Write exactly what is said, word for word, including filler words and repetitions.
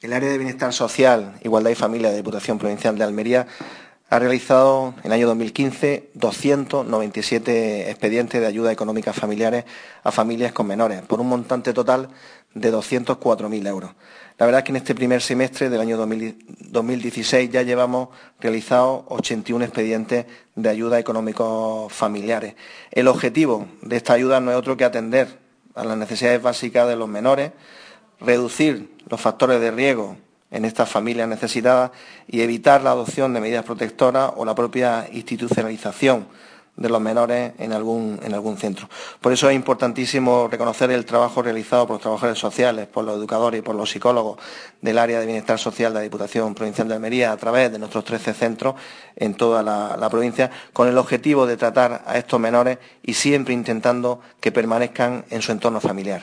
El área de Bienestar Social, Igualdad y Familia de Diputación Provincial de Almería ha realizado en el año dos mil quince doscientos noventa y siete expedientes de ayuda económica familiares a familias con menores, por un montante total de doscientos cuatro mil euros. La verdad es que en este primer semestre del año dos mil dieciséis ya llevamos realizados ochenta y uno expedientes de ayuda económicos familiares. El objetivo de esta ayuda no es otro que atender a las necesidades básicas de los menores, reducir los factores de riesgo en estas familias necesitadas y evitar la adopción de medidas protectoras o la propia institucionalización de los menores en algún, en algún centro. Por eso es importantísimo reconocer el trabajo realizado por los trabajadores sociales, por los educadores y por los psicólogos del área de Bienestar Social de la Diputación Provincial de Almería a través de nuestros trece centros en toda la, la provincia, con el objetivo de tratar a estos menores y siempre intentando que permanezcan en su entorno familiar.